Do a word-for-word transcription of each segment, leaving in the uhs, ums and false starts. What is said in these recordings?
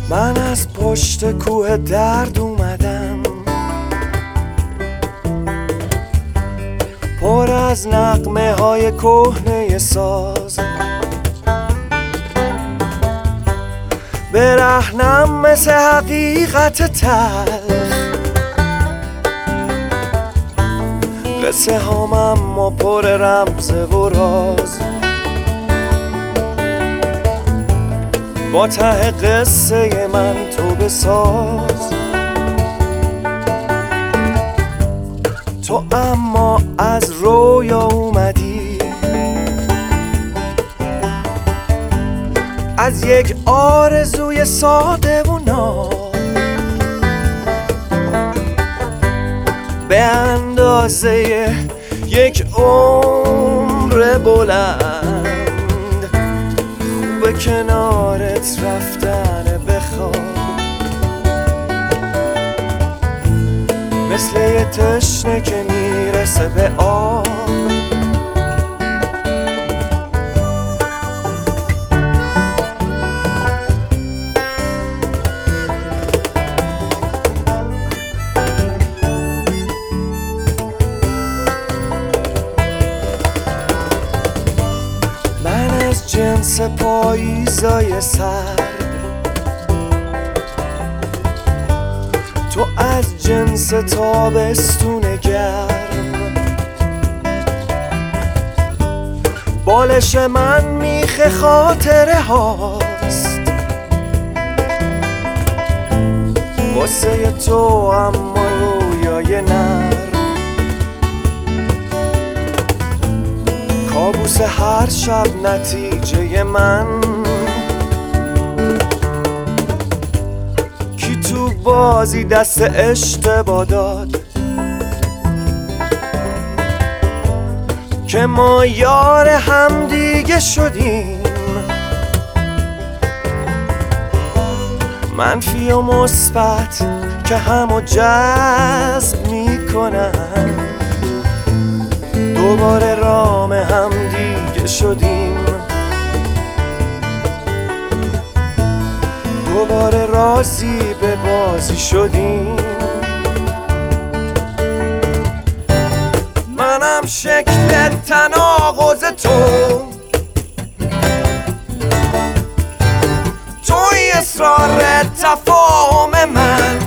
من از پشت کوه درد اومدم، پر از نغمه های کهنه ساز، برهنم مثل حقیقت تلخ، قصه هام اما پر رمزه و راز. با ته قصه من تو بساز، تو اما از رویا اومدی، از یک آرزوی ساده و ناب، به اندازه یک عمر بلند، خوبه کنارت رفتن بخواب، مثل یه تشنه که میرسه به آب. من از جنس پاییزای سرد، تو از جنس تابستون گرم، بالش من میخ خاطره هاست، واسه تو اما رویای نرم، کابوس هر شب نتیجه من. کی تو بازی دست اشتباه داد که ما یار هم دیگه شدیم، منفی و مثبت که همو جذب میکنن، دوباره رام هم دیگه شدیم، دوباره راضی به بازی شدیم. منم شکل تناقض تو، توی اصرار تفاهم من،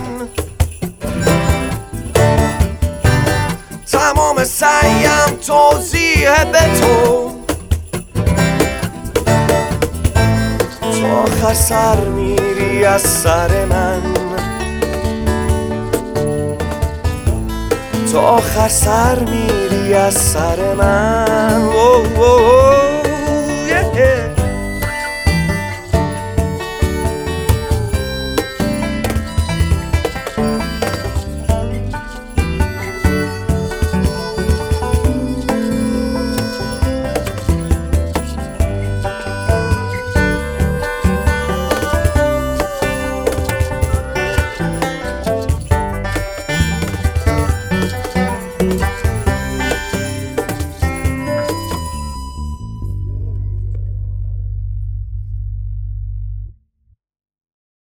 تمام سعیم توضیح به تو، تو آخر سر میری از سر من، تو آخر سر میری از سر من.